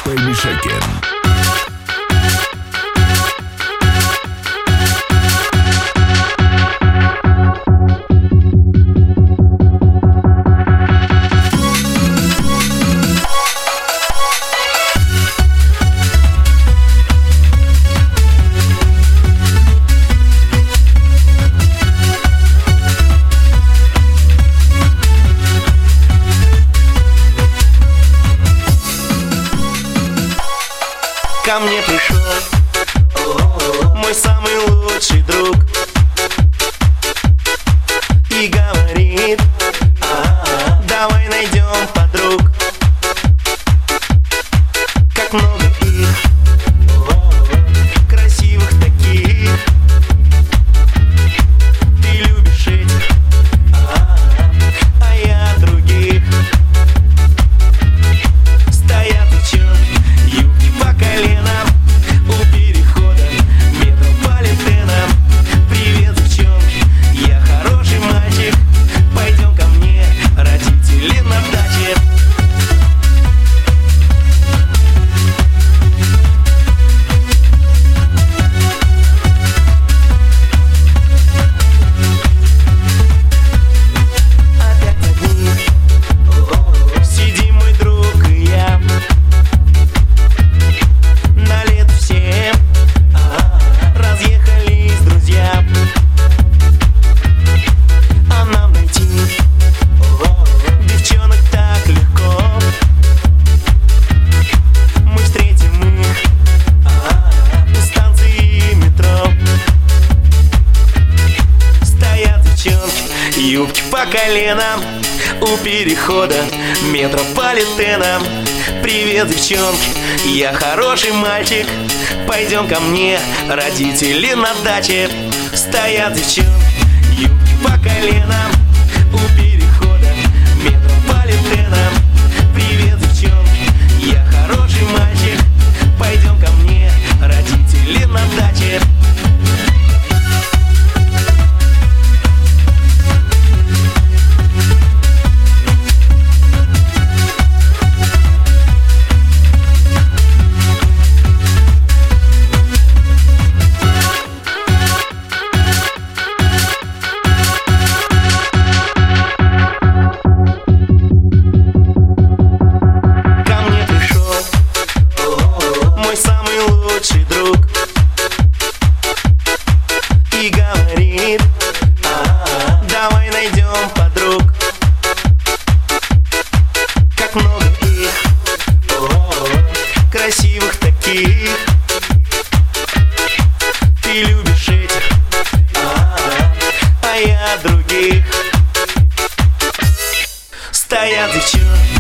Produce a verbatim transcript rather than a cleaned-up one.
Baby Shakin'. Ко мне пришел мой самый лучший друг и говорит: давай найдем подруг. Как много их, красивых таких. Ты любишь этих, а я других. Стоят девчонки, юбки по коленам, у перехода метрополитена. Привет, девчонки, я хороший мальчик, пойдем ко мне, родители на даче. Опять одни сидим, мой друг и я. На лето все разъехались друзья, а нам найти девчонок так легко. Мы встретим их у станции метро. Стоят девчонки, юбки по коленам, у перехода метрополитена. Привет, девчонки, я хороший мальчик, пойдем ко мне, родители на даче. Стоят девчонки, юбки по коленам, у перехода метрополитена. Привет, девчонки, я хороший мальчик, пойдем ко мне, родители на даче. Ко мне пришел мой самый лучший друг и говорит: давай найдем подруг. Как много их, красивых таких. Ты любишь этих, а я других. Стоят девчонки,